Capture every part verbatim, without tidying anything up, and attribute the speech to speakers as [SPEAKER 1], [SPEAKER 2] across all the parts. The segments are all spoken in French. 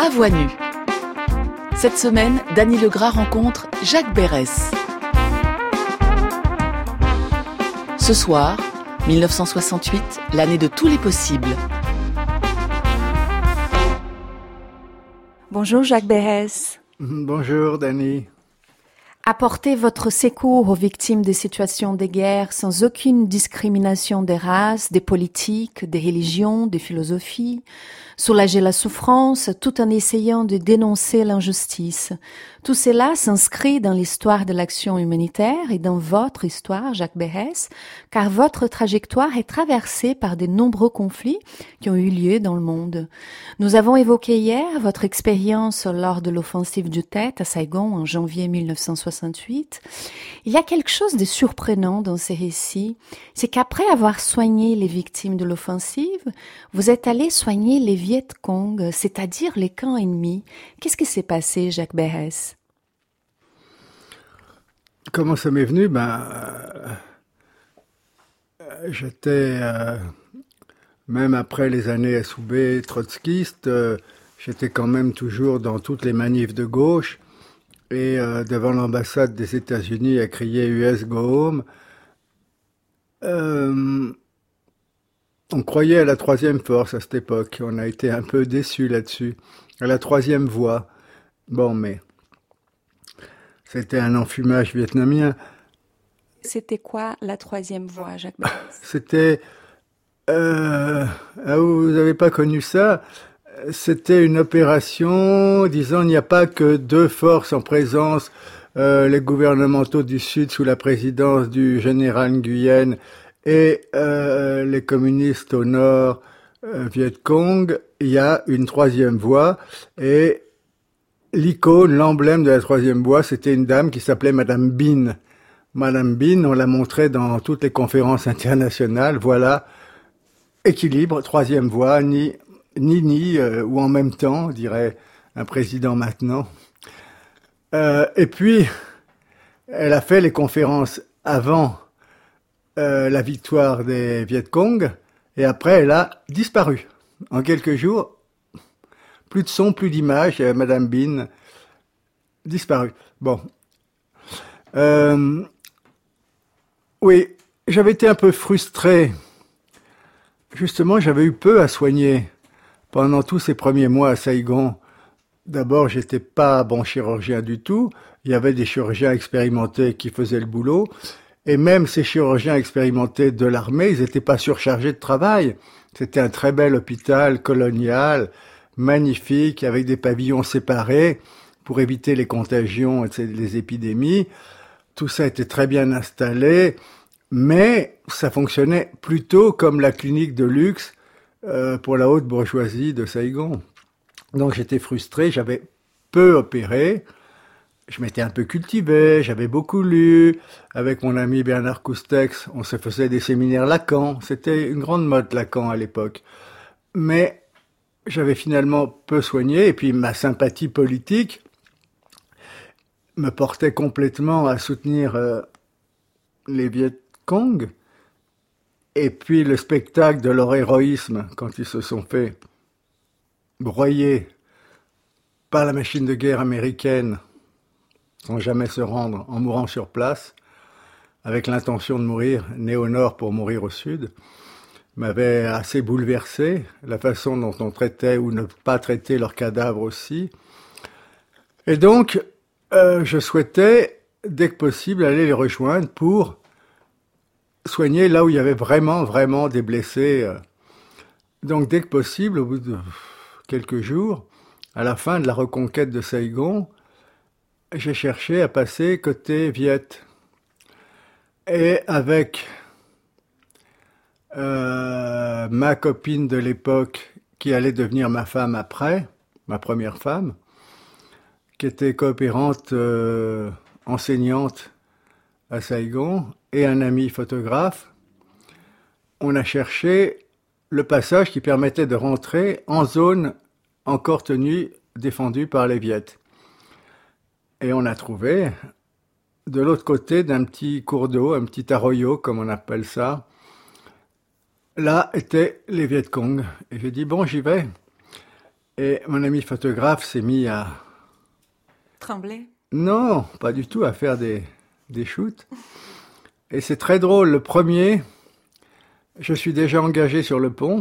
[SPEAKER 1] À voix nue. Cette semaine, Dany Legras rencontre Jacques Berès. Ce soir, dix-neuf cent soixante-huit, l'année de tous les possibles.
[SPEAKER 2] Bonjour Jacques Berès.
[SPEAKER 3] Bonjour Dany.
[SPEAKER 2] Apportez votre secours aux victimes des situations de guerre sans aucune discrimination des races, des politiques, des religions, des philosophies. Soulager la souffrance tout en essayant de dénoncer l'injustice. Tout cela s'inscrit dans l'histoire de l'action humanitaire et dans votre histoire, Jacques Berès, car votre trajectoire est traversée par de nombreux conflits qui ont eu lieu dans le monde. Nous avons évoqué hier votre expérience lors de l'offensive du Tet à Saigon en janvier dix-neuf cent soixante-huit. Il y a quelque chose de surprenant dans ces récits, c'est qu'après avoir soigné les victimes de l'offensive, vous êtes allé soigner les Viet Cong, c'est-à-dire les camps ennemis. Qu'est-ce qui s'est passé, Jacques Berès?
[SPEAKER 3] Comment ça m'est venu? Ben, euh, j'étais, euh, même après les années S O B trotskistes, euh, j'étais quand même toujours dans toutes les manifs de gauche et euh, devant l'ambassade des États-Unis à crier U S Go Home. Euh, on croyait à la troisième force à cette époque. On a été un peu déçus là-dessus. À la troisième voie. Bon, mais c'était un enfumage vietnamien.
[SPEAKER 2] C'était quoi la troisième voie, Jacques Berès?
[SPEAKER 3] C'était... Euh, ah, vous n'avez pas connu ça? C'était une opération disant il n'y a pas que deux forces en présence, euh, les gouvernementaux du Sud sous la présidence du général Nguyen et euh, les communistes au Nord, euh, Viet Cong. Il y a une troisième voie et l'icône, l'emblème de la troisième voie, c'était une dame qui s'appelait Madame Binh. Madame Binh, on l'a montré dans toutes les conférences internationales. Voilà, équilibre, troisième voie, ni ni ni euh, ou en même temps, dirait un président maintenant. Euh, et puis, elle a fait les conférences avant euh, la victoire des Viet Cong, et après, elle a disparu. En quelques jours, plus de son, plus d'image, euh, Madame Binh, disparue. Bon. Euh, oui, j'avais été un peu frustré. Justement, j'avais eu peu à soigner. Pendant tous ces premiers mois à Saigon, d'abord, j'étais pas bon chirurgien du tout. Il y avait des chirurgiens expérimentés qui faisaient le boulot. Et même ces chirurgiens expérimentés de l'armée, ils n'étaient pas surchargés de travail. C'était un très bel hôpital colonial, magnifique, avec des pavillons séparés pour éviter les contagions et les épidémies. Tout ça était très bien installé, mais ça fonctionnait plutôt comme la clinique de luxe Euh, pour la haute bourgeoisie de Saigon. Donc j'étais frustré, j'avais peu opéré, je m'étais un peu cultivé, j'avais beaucoup lu, avec mon ami Bernard Coustex, on se faisait des séminaires Lacan, c'était une grande mode Lacan à l'époque. Mais j'avais finalement peu soigné, et puis ma sympathie politique me portait complètement à soutenir euh, les Viet Cong. Et puis le spectacle de leur héroïsme, quand ils se sont fait broyer par la machine de guerre américaine, sans jamais se rendre, en mourant sur place, avec l'intention de mourir, né au nord pour mourir au sud, m'avait assez bouleversé, la façon dont on traitait ou ne pas traiter leurs cadavres aussi. Et donc, euh, je souhaitais, dès que possible, aller les rejoindre pour soigner là où il y avait vraiment, vraiment des blessés. Donc, dès que possible, au bout de quelques jours, à la fin de la reconquête de Saigon, j'ai cherché à passer côté Viet. Et avec euh, ma copine de l'époque, qui allait devenir ma femme après, ma première femme, qui était coopérante, euh, enseignante à Saigon, et un ami photographe, on a cherché le passage qui permettait de rentrer en zone encore tenue, défendue par les Viet. Et on a trouvé, de l'autre côté d'un petit cours d'eau, un petit arroyo, comme on appelle ça, là étaient les Viet Cong. Et j'ai dit, bon, j'y vais. Et mon ami photographe s'est mis à...
[SPEAKER 2] Trembler?
[SPEAKER 3] Non, pas du tout, à faire des, des shoots. Et c'est très drôle, le premier, je suis déjà engagé sur le pont,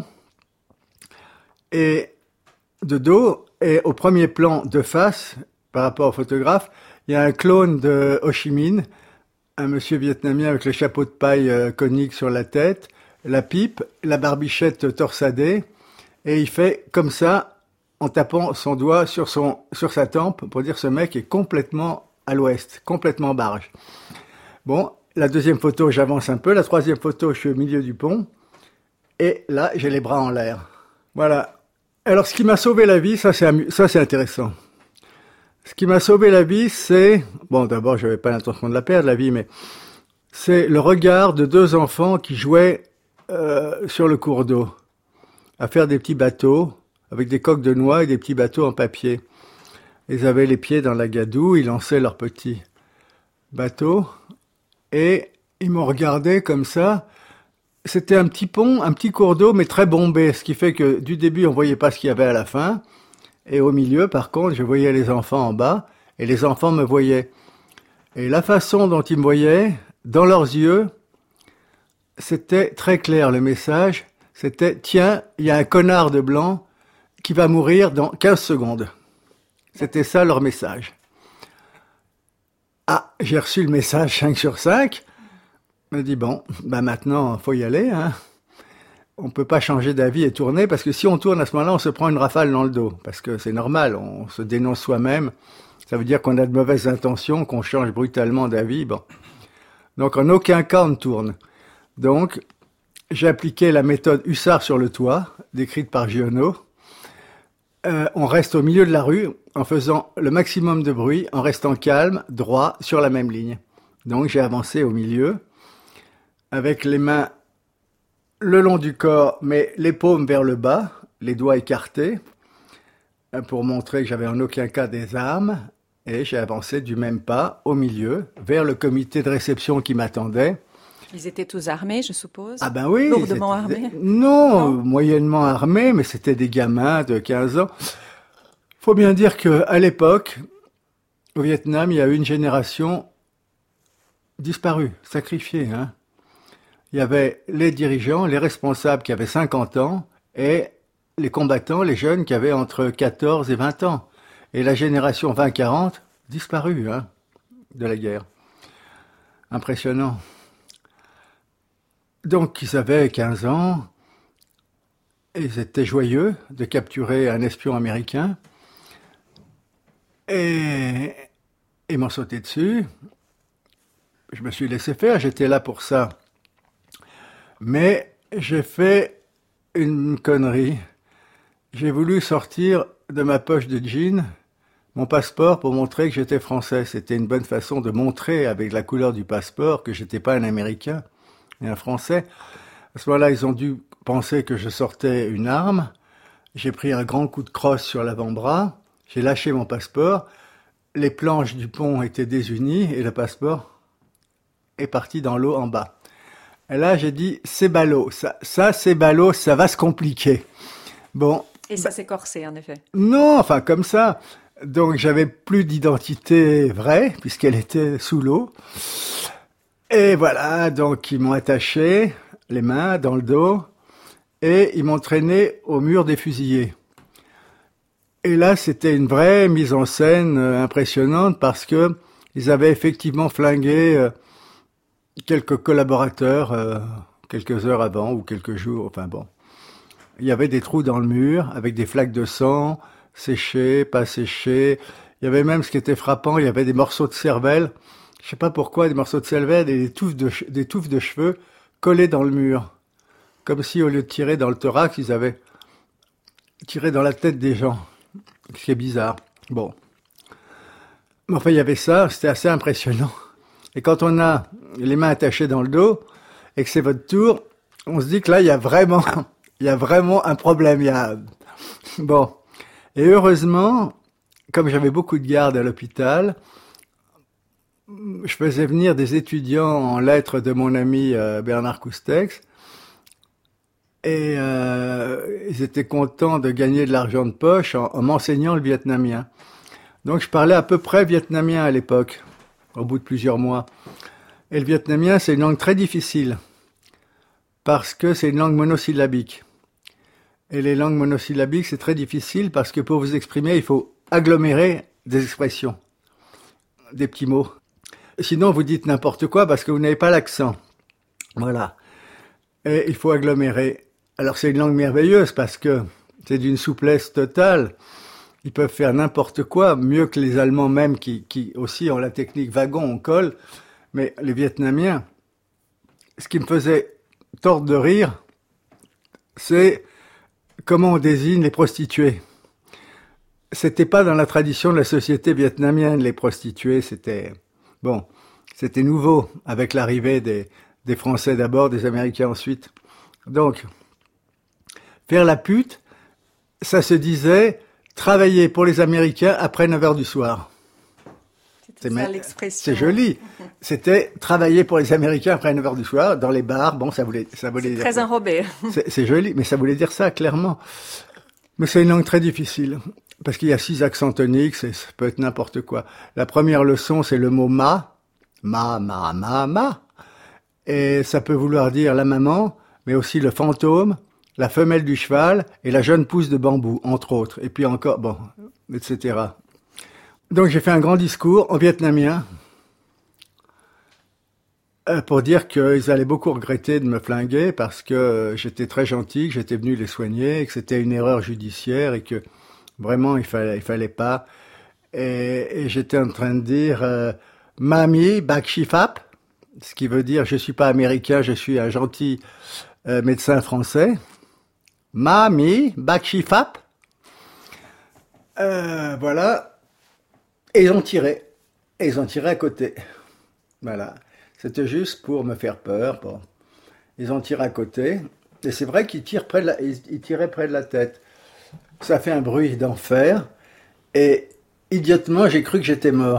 [SPEAKER 3] et de dos, et au premier plan de face, par rapport au photographe, il y a un clone de Ho Chi Minh, un monsieur vietnamien avec le chapeau de paille euh, conique sur la tête, la pipe, la barbichette torsadée, et il fait comme ça, en tapant son doigt sur, son, sur sa tempe, pour dire ce mec est complètement à l'ouest, complètement barge. Bon, la deuxième photo, j'avance un peu, la troisième photo, je suis au milieu du pont, et là, j'ai les bras en l'air. Voilà. Alors, ce qui m'a sauvé la vie, ça c'est, amu- ça, c'est intéressant. Ce qui m'a sauvé la vie, c'est... Bon, d'abord, je n'avais pas l'intention de la perdre, la vie, mais c'est le regard de deux enfants qui jouaient euh, sur le cours d'eau, à faire des petits bateaux, avec des coques de noix et des petits bateaux en papier. Ils avaient les pieds dans la gadoue, ils lançaient leurs petits bateaux, et ils m'ont regardé comme ça. C'était un petit pont, un petit cours d'eau, mais très bombé, ce qui fait que du début, on voyait pas ce qu'il y avait à la fin. Et au milieu, par contre, je voyais les enfants en bas, et les enfants me voyaient. Et la façon dont ils me voyaient, dans leurs yeux, c'était très clair, le message. C'était, tiens, il y a un connard de blanc qui va mourir dans quinze secondes. C'était ça leur message. Ah, j'ai reçu le message cinq sur cinq. Je me dis, bon, bah maintenant, il faut y aller, hein. On peut pas changer d'avis et tourner, parce que si on tourne à ce moment-là, on se prend une rafale dans le dos. Parce que c'est normal, on se dénonce soi-même. Ça veut dire qu'on a de mauvaises intentions, qu'on change brutalement d'avis. Bon. Donc en aucun cas on ne tourne. Donc j'ai appliqué la méthode hussard sur le toit, décrite par Giono. Euh, on reste au milieu de la rue en faisant le maximum de bruit, en restant calme, droit, sur la même ligne. Donc j'ai avancé au milieu, avec les mains le long du corps, mais les paumes vers le bas, les doigts écartés, pour montrer que j'avais en aucun cas des armes, et j'ai avancé du même pas au milieu, vers le comité de réception qui m'attendait.
[SPEAKER 2] Ils étaient tous armés, je suppose?
[SPEAKER 3] Ah ben oui.
[SPEAKER 2] Lourdement armés?
[SPEAKER 3] Non,
[SPEAKER 2] non,
[SPEAKER 3] moyennement armés, mais c'était des gamins de quinze ans. Faut bien dire qu'à l'époque, au Vietnam, il y a eu une génération disparue, sacrifiée, hein. Il y avait les dirigeants, les responsables qui avaient cinquante ans et les combattants, les jeunes qui avaient entre quatorze et vingt ans. Et la génération vingt quarante, disparue, hein, de la guerre. Impressionnant. Donc, ils avaient quinze ans et ils étaient joyeux de capturer un espion américain. Et ils m'ont sauté dessus. Je me suis laissé faire, j'étais là pour ça. Mais j'ai fait une connerie. J'ai voulu sortir de ma poche de jean mon passeport pour montrer que j'étais français. C'était une bonne façon de montrer avec la couleur du passeport que j'étais pas un Américain et un Français. À ce moment-là, ils ont dû penser que je sortais une arme. J'ai pris un grand coup de crosse sur l'avant-bras. J'ai lâché mon passeport. Les planches du pont étaient désunies et le passeport est parti dans l'eau en bas. Et là, j'ai dit, c'est ballot. Ça, ça c'est ballot, ça va se compliquer. Bon.
[SPEAKER 2] Et ça s'est corsé, en effet.
[SPEAKER 3] Non, enfin, comme ça. Donc, j'avais plus d'identité vraie, puisqu'elle était sous l'eau. Et voilà, donc, ils m'ont attaché les mains dans le dos et ils m'ont traîné au mur des fusillés. Et là, c'était une vraie mise en scène euh, impressionnante parce que ils avaient effectivement flingué euh, quelques collaborateurs euh, quelques heures avant ou quelques jours, enfin bon. Il y avait des trous dans le mur avec des flaques de sang, séchées, pas séchées. Il y avait même, ce qui était frappant, il y avait des morceaux de cervelle, je sais pas pourquoi, des morceaux de cervelle et des touffes de, des touffes de cheveux collés dans le mur. Comme si au lieu de tirer dans le thorax, ils avaient tiré dans la tête des gens. Ce qui est bizarre. Bon. Mais enfin, il y avait ça, c'était assez impressionnant. Et quand on a les mains attachées dans le dos et que c'est votre tour, on se dit que là, il y a vraiment, il y a vraiment un problème. Il y a... Bon. Et heureusement, comme j'avais beaucoup de gardes à l'hôpital, je faisais venir des étudiants en lettres de mon ami euh, Bernard Coustex. Et euh, ils étaient contents de gagner de l'argent de poche en, en m'enseignant le vietnamien. Donc je parlais à peu près vietnamien à l'époque, au bout de plusieurs mois. Et le vietnamien, c'est une langue très difficile, parce que c'est une langue monosyllabique. Et les langues monosyllabiques, c'est très difficile, parce que pour vous exprimer, il faut agglomérer des expressions, des petits mots. Sinon, vous dites n'importe quoi, parce que vous n'avez pas l'accent. Voilà. Et il faut agglomérer. Alors c'est une langue merveilleuse, parce que c'est d'une souplesse totale. Ils peuvent faire n'importe quoi, mieux que les Allemands même, qui, qui aussi ont la technique wagon, on colle. Mais les Vietnamiens, ce qui me faisait tordre de rire, c'est comment on désigne les prostituées. C'était pas dans la tradition de la société vietnamienne, les prostituées, c'était, bon, c'était nouveau, avec l'arrivée des, des Français d'abord, des Américains ensuite. Donc, faire la pute, ça se disait travailler pour les Américains après neuf heures du soir.
[SPEAKER 2] C'est ça l'expression.
[SPEAKER 3] C'est joli. C'était travailler pour les Américains après neuf heures du soir, dans les bars. Bon, ça voulait, ça voulait dire.
[SPEAKER 2] Très enrobé.
[SPEAKER 3] C'est, c'est joli, mais ça voulait dire ça, clairement. Mais c'est une langue très difficile. Parce qu'il y a six accents toniques, c'est, ça peut être n'importe quoi. La première leçon, c'est le mot ma. Ma, ma, ma, ma. Et ça peut vouloir dire la maman, mais aussi le fantôme, la femelle du cheval et la jeune pousse de bambou, entre autres. Et puis encore, bon, et cetera. Donc j'ai fait un grand discours en vietnamien euh, pour dire qu'ils allaient beaucoup regretter de me flinguer parce que j'étais très gentil, que j'étais venu les soigner, que c'était une erreur judiciaire et que vraiment il fallait, il fallait pas. Et, et j'étais en train de dire euh, « Mami, bak shifap », ce qui veut dire « je suis pas américain, je suis un gentil euh, médecin français ». « Mami, bak shifap ». Euh, voilà. Et ils ont tiré. Et ils ont tiré à côté. Voilà. C'était juste pour me faire peur. Bon. Ils ont tiré à côté. Et c'est vrai qu'ils tirent près de la, ils, ils tiraient près de la tête. Ça fait un bruit d'enfer. Et idiotement, j'ai cru que j'étais mort.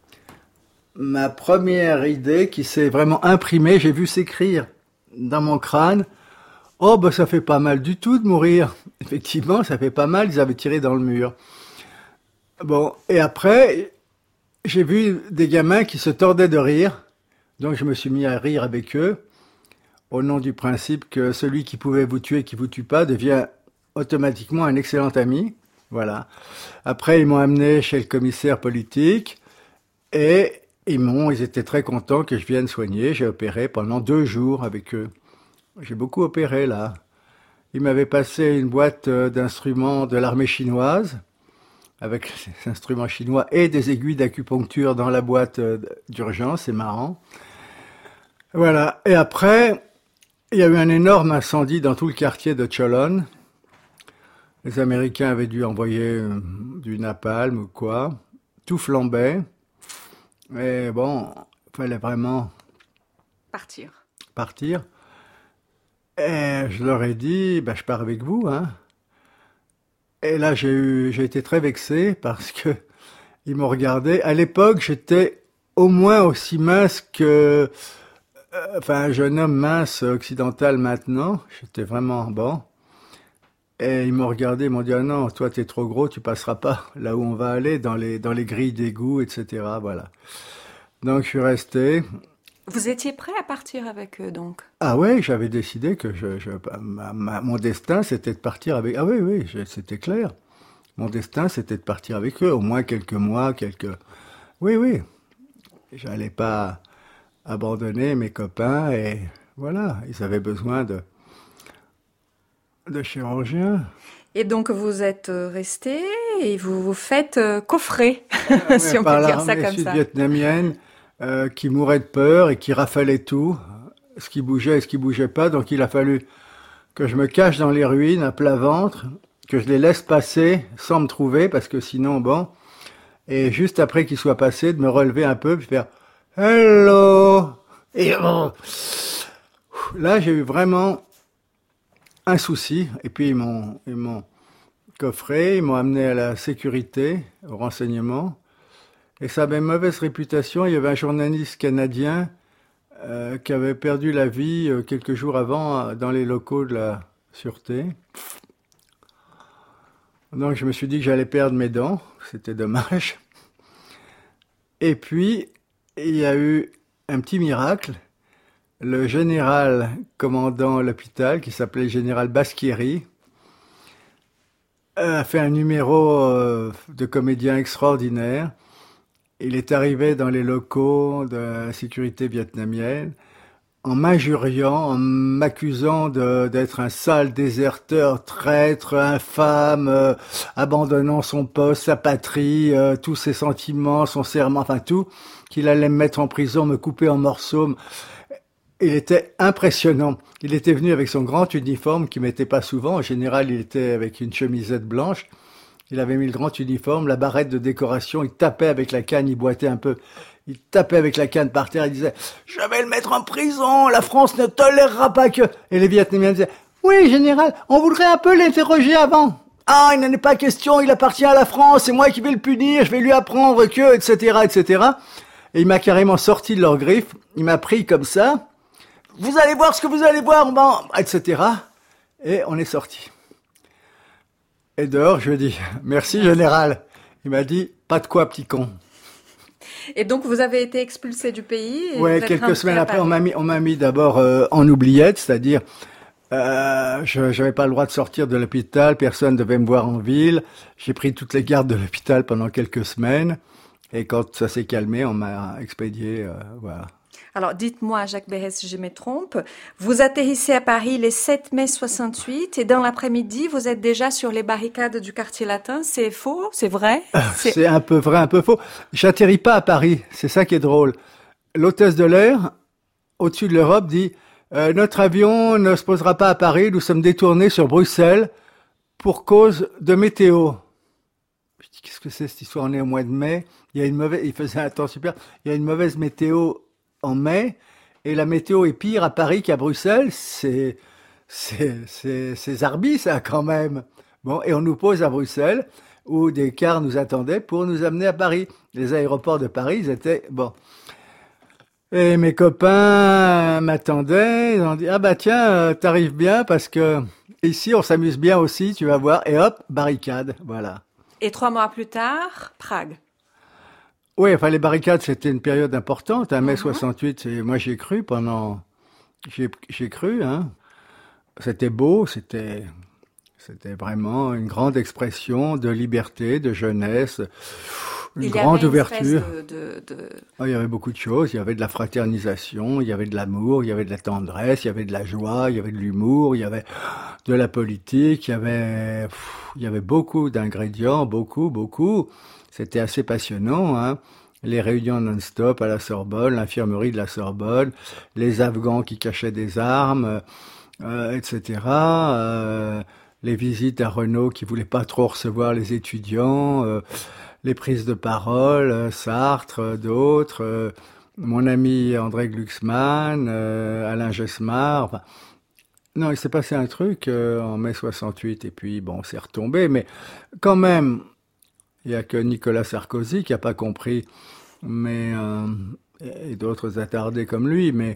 [SPEAKER 3] Ma première idée qui s'est vraiment imprimée, j'ai vu s'écrire dans mon crâne. Oh, ben ça fait pas mal du tout de mourir. Effectivement, ça fait pas mal. Ils avaient tiré dans le mur. Bon, et après, j'ai vu des gamins qui se tordaient de rire, donc je me suis mis à rire avec eux, au nom du principe que celui qui pouvait vous tuer, qui vous tue pas, devient automatiquement un excellent ami. Voilà. Après, ils m'ont amené chez le commissaire politique, et ils m'ont, ils étaient très contents que je vienne soigner. J'ai opéré pendant deux jours avec eux. J'ai beaucoup opéré, là. Ils m'avaient passé une boîte d'instruments de l'armée chinoise, avec des instruments chinois et des aiguilles d'acupuncture dans la boîte d'urgence, c'est marrant. Voilà, et après, il y a eu un énorme incendie dans tout le quartier de Cholon. Les Américains avaient dû envoyer du napalm ou quoi. Tout flambait. Mais bon, il fallait vraiment...
[SPEAKER 2] Partir.
[SPEAKER 3] Partir. Et je leur ai dit, ben, je pars avec vous, hein. Et là, j'ai eu, j'ai été très vexé parce que ils m'ont regardé. À l'époque, j'étais au moins aussi mince que, euh, enfin, un jeune homme mince occidental maintenant. J'étais vraiment bon. Et ils m'ont regardé, ils m'ont dit, ah non, toi, t'es trop gros, tu passeras pas là où on va aller, dans les, dans les grilles d'égout, et cetera. Voilà. Donc, je suis resté.
[SPEAKER 2] Vous étiez prêt à partir avec eux, donc?
[SPEAKER 3] Ah oui, j'avais décidé que je, je, ma, ma, mon destin, c'était de partir avec... Ah oui, oui, je, c'était clair. Mon destin, c'était de partir avec eux, au moins quelques mois, quelques... Oui, oui. J'allais pas abandonner mes copains, et voilà, ils avaient besoin de, de chirurgiens.
[SPEAKER 2] Et donc, vous êtes resté, et vous vous faites euh, coffrer, ah, si on peut dire ça comme ça.
[SPEAKER 3] Sud-vietnamienne, Euh, qui mourait de peur et qui rafalait tout, ce qui bougeait et ce qui bougeait pas. Donc il a fallu que je me cache dans les ruines à plat ventre, que je les laisse passer sans me trouver, parce que sinon, bon, et juste après qu'ils soient passés, de me relever un peu, puis faire « Hello !» Et oh, là, j'ai eu vraiment un souci. Et puis ils m'ont, ils m'ont coffré, ils m'ont amené à la sécurité, au renseignement. Et ça avait une mauvaise réputation. Il y avait un journaliste canadien euh, qui avait perdu la vie euh, quelques jours avant euh, dans les locaux de la sûreté. Donc je me suis dit que j'allais perdre mes dents, c'était dommage. Et puis, il y a eu un petit miracle. Le général commandant l'hôpital, qui s'appelait général Basquieri, a fait un numéro euh, de comédien extraordinaire. Il est arrivé dans les locaux de la sécurité vietnamienne en m'injuriant, en m'accusant de, d'être un sale déserteur, traître, infâme, euh, abandonnant son poste, sa patrie, euh, tous ses sentiments, son serment, enfin tout, qu'il allait me mettre en prison, me couper en morceaux. Il était impressionnant. Il était venu avec son grand uniforme qui mettait pas souvent. En général, il était avec une chemisette blanche. Il avait mis le grand uniforme, la barrette de décoration. Il tapait avec la canne, il boitait un peu. Il tapait avec la canne par terre. Il disait « Je vais le mettre en prison. La France ne tolérera pas que... » Et les Vietnamiens disaient « Oui, général, on voudrait un peu l'interroger avant. » « Ah, il n'en est pas question. Il appartient à la France. C'est moi qui vais le punir. Je vais lui apprendre que... » et cetera, et cetera. Et il m'a carrément sorti de leurs griffes. Il m'a pris comme ça. Vous allez voir ce que vous allez voir, bon, et cetera. Et on est sorti. Et dehors, je lui ai dit, merci général. Il m'a dit, pas de quoi, petit con.
[SPEAKER 2] Et donc, vous avez été expulsé du pays?
[SPEAKER 3] Oui, quelques semaines après, on m'a mis, on m'a mis d'abord euh, en oubliette, c'est-à-dire, euh, je n'avais pas le droit de sortir de l'hôpital, personne ne devait me voir en ville. J'ai pris toutes les gardes de l'hôpital pendant quelques semaines. Et quand ça s'est calmé, on m'a expédié, euh, voilà.
[SPEAKER 2] Alors, dites-moi, Jacques Berès, si je me trompe, vous atterrissez à Paris le sept mai soixante-huit et dans l'après-midi, vous êtes déjà sur les barricades du quartier latin. C'est faux? C'est vrai?
[SPEAKER 3] C'est... c'est un peu vrai, un peu faux. J'atterris pas à Paris, c'est ça qui est drôle. L'hôtesse de l'air, au-dessus de l'Europe, dit euh, « Notre avion ne se posera pas à Paris, nous sommes détournés sur Bruxelles pour cause de météo. » Je dis « Qu'est-ce que c'est cette histoire? On est au mois de mai, il y a une mauvaise... il faisait un temps super, il y a une mauvaise météo en mai, et la météo est pire à Paris qu'à Bruxelles, c'est, c'est, c'est, c'est zarbi, ça, quand même. Bon, et on nous pose à Bruxelles, où des cars nous attendaient pour nous amener à Paris. Les aéroports de Paris, ils étaient, bon. Et mes copains m'attendaient, ils ont dit, ah bah tiens, t'arrives bien, parce que ici, on s'amuse bien aussi, tu vas voir, et hop, barricade, voilà.
[SPEAKER 2] Et trois mois plus tard, Prague.
[SPEAKER 3] Oui, enfin les barricades, c'était une période importante. Hein, mai soixante-huit, c'est, moi j'ai cru pendant, j'ai, j'ai cru. Hein, c'était beau, c'était, c'était vraiment une grande expression de liberté, de jeunesse, une
[SPEAKER 2] il
[SPEAKER 3] grande
[SPEAKER 2] y avait
[SPEAKER 3] ouverture.
[SPEAKER 2] Une de, de, de...
[SPEAKER 3] Oh, il y avait beaucoup de choses. Il y avait de la fraternisation, il y avait de l'amour, il y avait de la tendresse, il y avait de la joie, il y avait de l'humour, il y avait de la politique, il y avait, pff, il y avait beaucoup d'ingrédients, beaucoup, beaucoup. C'était assez passionnant, hein. Les réunions non-stop à la Sorbonne, l'infirmerie de la Sorbonne, les Afghans qui cachaient des armes, euh, et cetera. Euh, les visites à Renault qui voulaient pas trop recevoir les étudiants, euh, les prises de parole, euh, Sartre, euh, d'autres, euh, mon ami André Glucksmann, euh, Alain Gesmar. Enfin, non, il s'est passé un truc euh, en mai soixante-huit et puis bon, c'est retombé, mais quand même. Il n'y a que Nicolas Sarkozy qui n'a pas compris, mais euh, et d'autres attardés comme lui, mais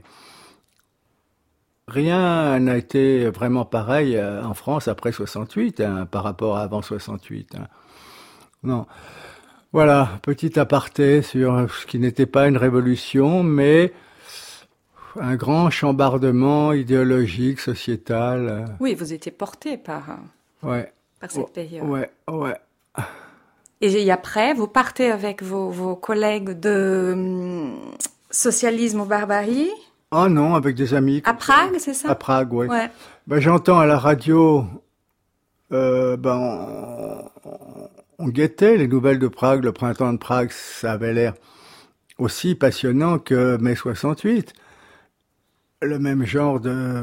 [SPEAKER 3] rien n'a été vraiment pareil en France après soixante-huit, hein, par rapport à avant soixante-huit. Hein. Non. Voilà, petit aparté sur ce qui n'était pas une révolution, mais un grand chambardement idéologique, sociétal.
[SPEAKER 2] Oui, vous étiez porté par,
[SPEAKER 3] ouais.
[SPEAKER 2] par cette période.
[SPEAKER 3] Ouais, ouais.
[SPEAKER 2] Et après, vous partez avec vos, vos collègues de hum, Socialisme ou Barbarie?
[SPEAKER 3] Oh non, avec des amis.
[SPEAKER 2] À Prague, ça. c'est ça?
[SPEAKER 3] À Prague, oui.
[SPEAKER 2] Ouais.
[SPEAKER 3] Ben, j'entends à la radio, euh, ben, on, on guettait les nouvelles de Prague, le printemps de Prague, ça avait l'air aussi passionnant que mai soixante-huit. Le même genre de...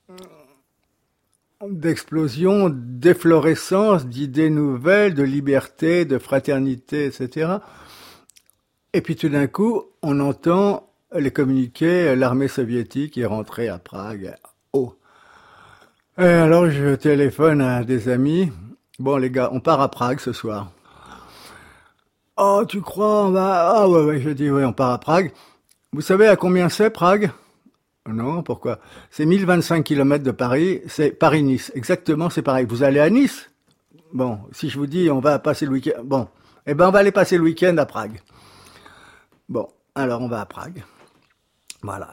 [SPEAKER 3] d'explosion, d'efflorescence, d'idées nouvelles, de liberté, de fraternité, et cetera. Et puis tout d'un coup, on entend les communiqués, l'armée soviétique est rentrée à Prague. Oh. Et alors je téléphone à des amis. Bon les gars, on part à Prague ce soir. Oh, tu crois, on va... Ah ouais, ouais, je dis, ouais, on part à Prague. Vous savez à combien c'est Prague ? Non, pourquoi? C'est mille vingt-cinq kilomètres de Paris, c'est Paris-Nice. Exactement, c'est pareil. Vous allez à Nice? Bon, si je vous dis, on va passer le week-end... Bon, eh ben, on va aller passer le week-end à Prague. Bon, alors on va à Prague. Voilà.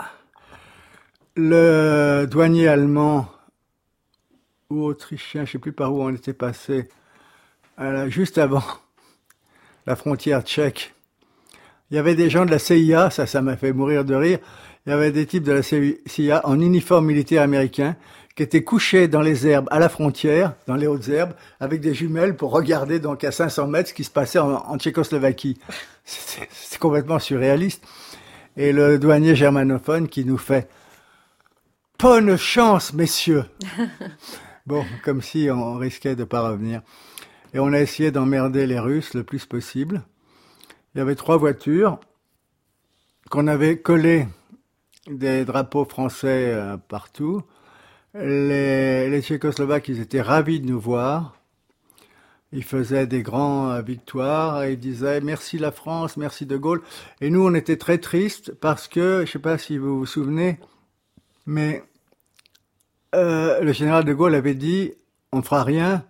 [SPEAKER 3] Le douanier allemand ou autrichien, je ne sais plus par où on était passé, euh, juste avant la frontière tchèque, il y avait des gens de la C I A, ça, ça m'a fait mourir de rire, il y avait des types de la C I A en uniforme militaire américain qui étaient couchés dans les herbes à la frontière, dans les hautes herbes, avec des jumelles pour regarder donc à cinq cents mètres ce qui se passait en, en Tchécoslovaquie. C'est, c'est complètement surréaliste. Et le douanier germanophone qui nous fait « Bonne chance, messieurs !» Bon, comme si on risquait de ne pas revenir. Et on a essayé d'emmerder les Russes le plus possible. Il y avait trois voitures qu'on avait collées des drapeaux français euh, partout. Les, les Tchécoslovaques, ils étaient ravis de nous voir. Ils faisaient des grandes victoires et ils disaient « Merci la France, merci De Gaulle ». Et nous, on était très tristes parce que, je ne sais pas si vous vous souvenez, mais euh, le général De Gaulle avait dit « On ne fera rien,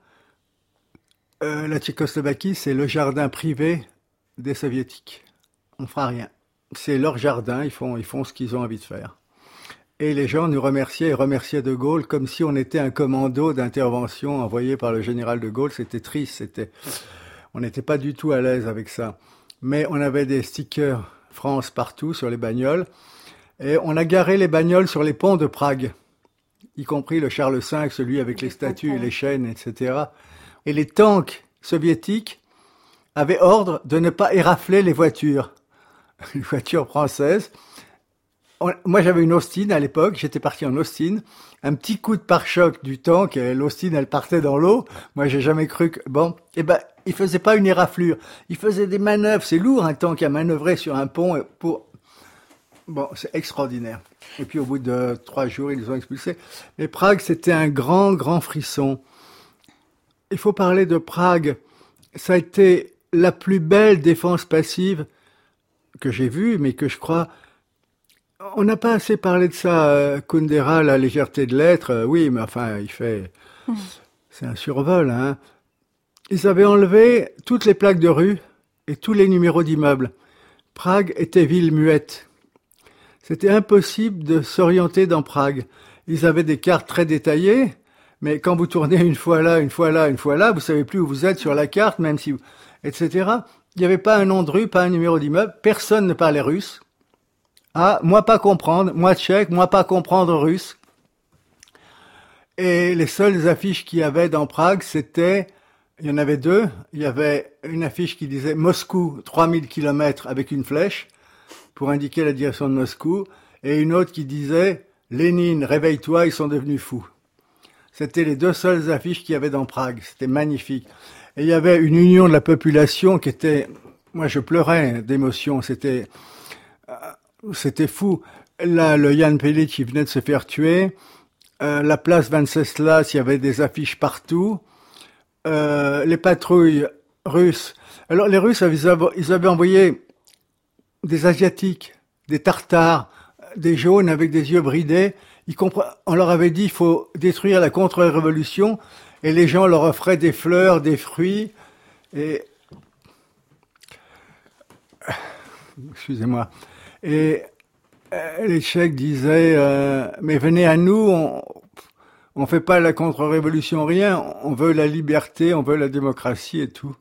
[SPEAKER 3] euh, la Tchécoslovaquie, c'est le jardin privé des Soviétiques. On ne fera rien. C'est leur jardin, ils font, ils font ce qu'ils ont envie de faire. » Et les gens nous remerciaient et remerciaient De Gaulle comme si on était un commando d'intervention envoyé par le général De Gaulle. C'était triste, c'était, on n'était pas du tout à l'aise avec ça. Mais on avait des stickers France partout sur les bagnoles. Et on a garé les bagnoles sur les ponts de Prague, y compris le Charles cinq, celui avec les statues et les chaînes, et cetera. Et les tanks soviétiques avaient ordre de ne pas érafler les voitures, les voitures françaises. On, moi, j'avais une Austin à l'époque, j'étais parti en Austin. Un petit coup de pare-choc du tank, et l'Austin, elle partait dans l'eau. Moi, j'ai jamais cru que... Bon, eh ben, il faisait pas une éraflure. Il faisait des manœuvres. C'est lourd, un tank à manœuvrer sur un pont pour... Bon, c'est extraordinaire. Et puis, au bout de trois jours, ils nous ont expulsés. Mais Prague, c'était un grand, grand frisson. Il faut parler de Prague. Ça a été la plus belle défense passive que j'ai vue, mais que je crois... On n'a pas assez parlé de ça. Kundera, la légèreté de l'être, oui, mais enfin, il fait... C'est un survol, hein. Ils avaient enlevé toutes les plaques de rue et tous les numéros d'immeubles. Prague était ville muette. C'était impossible de s'orienter dans Prague. Ils avaient des cartes très détaillées, mais quand vous tournez une fois là, une fois là, une fois là, vous savez plus où vous êtes sur la carte, même si vous... et cetera. Il n'y avait pas un nom de rue, pas un numéro d'immeuble. Personne ne parlait russe. Ah, moi pas comprendre, moi tchèque, moi pas comprendre russe. Et les seules affiches qu'il y avait dans Prague, c'était, il y en avait deux. Il y avait une affiche qui disait Moscou, trois mille kilomètres avec une flèche, pour indiquer la direction de Moscou, et une autre qui disait Lénine, réveille-toi, ils sont devenus fous. C'était les deux seules affiches qu'il y avait dans Prague. C'était magnifique. Et il y avait une union de la population qui était, moi je pleurais d'émotion. C'était, c'était fou. Là, le Jan Pelic, il venait de se faire tuer. Euh, la place Venceslas, il y avait des affiches partout. Euh, les patrouilles russes. Alors les Russes, ils avaient, ils avaient envoyé des Asiatiques, des Tartares, des jaunes avec des yeux bridés. Ils compre... On leur avait dit il faut détruire la contre-révolution et les gens leur offraient des fleurs, des fruits. Et excusez-moi. Et euh, les Tchèques disaient euh, mais venez à nous, on on fait pas la contre-révolution, rien. On veut la liberté, on veut la démocratie et tout.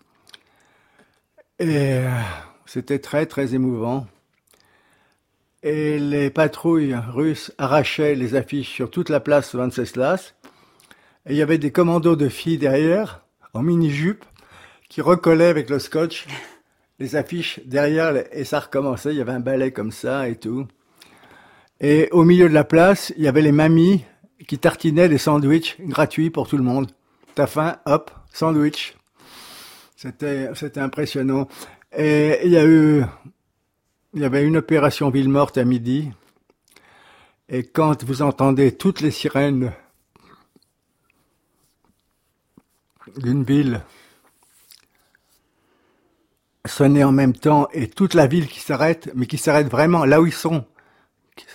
[SPEAKER 3] Et euh, c'était très très émouvant. Et les patrouilles russes arrachaient les affiches sur toute la place Venceslas. Et il y avait des commandos de filles derrière, en mini-jupe, qui recollaient avec le scotch les affiches derrière, et ça recommençait, il y avait un balai comme ça et tout. Et au milieu de la place, il y avait les mamies qui tartinaient des sandwichs gratuits pour tout le monde. T'as faim, hop, sandwich. C'était, c'était impressionnant. Et il y a eu, il y avait une opération ville morte à midi. Et quand vous entendez toutes les sirènes d'une ville sonner en même temps et toute la ville qui s'arrête, mais qui s'arrête vraiment là où ils sont.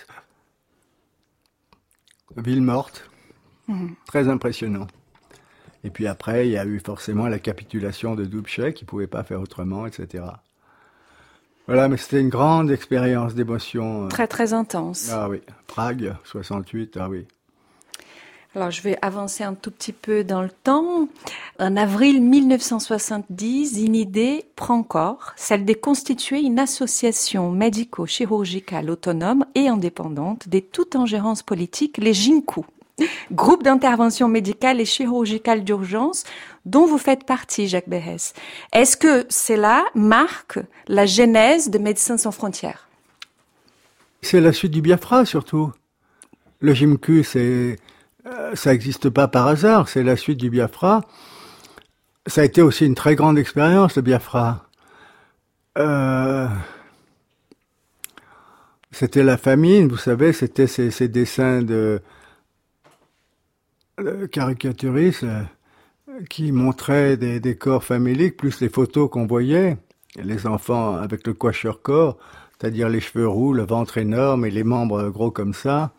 [SPEAKER 3] Ville morte. Mmh. Très impressionnant. Et puis après, il y a eu forcément la capitulation de Dubček, qui ne pouvait pas faire autrement, et cetera. Voilà, mais c'était une grande expérience d'émotion.
[SPEAKER 2] Très, très intense.
[SPEAKER 3] Ah oui, Prague, soixante-huit, ah oui.
[SPEAKER 2] Alors, je vais avancer un tout petit peu dans le temps. En avril mille neuf cent soixante-dix, une idée prend corps, celle de constituer une association médico-chirurgicale autonome et indépendante des toute ingérence politique, les GINCU, groupe d'intervention médicale et chirurgicale d'urgence dont vous faites partie, Jacques Berès. Est-ce que cela marque la genèse de Médecins sans frontières?
[SPEAKER 3] C'est la suite du Biafra, surtout. Le GINCU, c'est... ça n'existe pas par hasard, c'est la suite du Biafra. Ça a été aussi une très grande expérience, le Biafra. Euh... C'était la famine, vous savez, c'était ces, ces dessins de euh, caricaturistes euh, qui montraient des, des corps faméliques, plus les photos qu'on voyait, les enfants avec le coiffure-corps, c'est-à-dire les cheveux roux, le ventre énorme et les membres gros comme ça.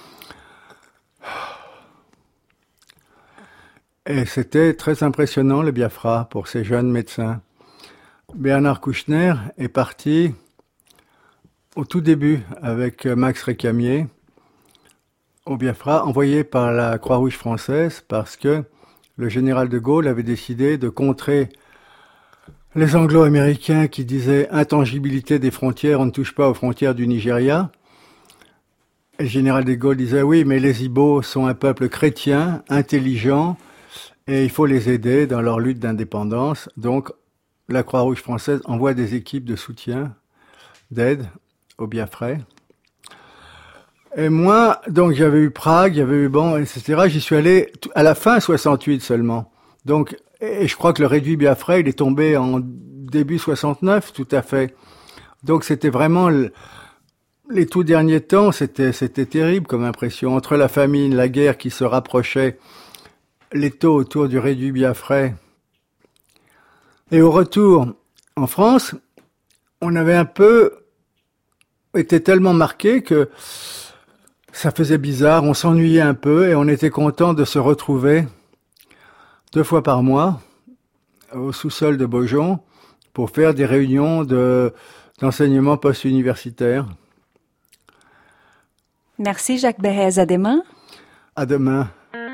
[SPEAKER 3] Et c'était très impressionnant, le Biafra, pour ces jeunes médecins. Bernard Kouchner est parti au tout début avec Max Récamier au Biafra, envoyé par la Croix-Rouge française, parce que le général de Gaulle avait décidé de contrer les Anglo-Américains qui disaient « intangibilité des frontières, on ne touche pas aux frontières du Nigeria ». Et le général de Gaulle disait « oui, mais les Ibo sont un peuple chrétien, intelligent, et il faut les aider dans leur lutte d'indépendance. » Donc, la Croix-Rouge française envoie des équipes de soutien, d'aide aux Biafrais. Et moi, donc, j'avais eu Prague, j'avais eu bon, et cetera. J'y suis allé à la fin soixante-huit seulement. Donc, et je crois que le réduit Biafrais, il est tombé en début soixante-neuf, tout à fait. Donc, c'était vraiment le, les tout derniers temps, c'était, c'était terrible comme impression. Entre la famine, la guerre qui se rapprochait, les taux autour du réduit Biafrais. Et au retour, en France, on avait un peu été tellement marqué que ça faisait bizarre, on s'ennuyait un peu et on était content de se retrouver deux fois par mois au sous-sol de Beaujon pour faire des réunions de, d'enseignement post-universitaire.
[SPEAKER 2] Merci Jacques Berès, à demain.
[SPEAKER 3] À demain.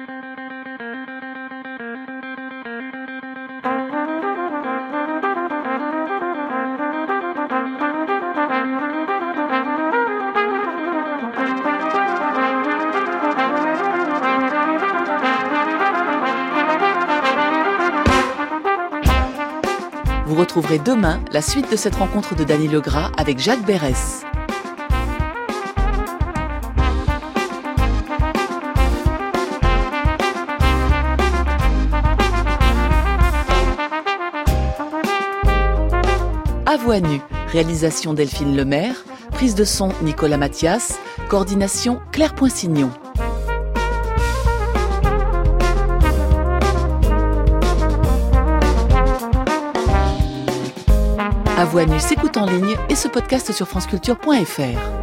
[SPEAKER 1] Vous retrouverez demain la suite de cette rencontre de Dany Legras avec Jacques Berès. À voix nue, réalisation Delphine Lemaire, prise de son Nicolas Mathias, coordination Claire Poinsignon. À voix nue s'écoute en ligne et se podcast sur franceculture point f r.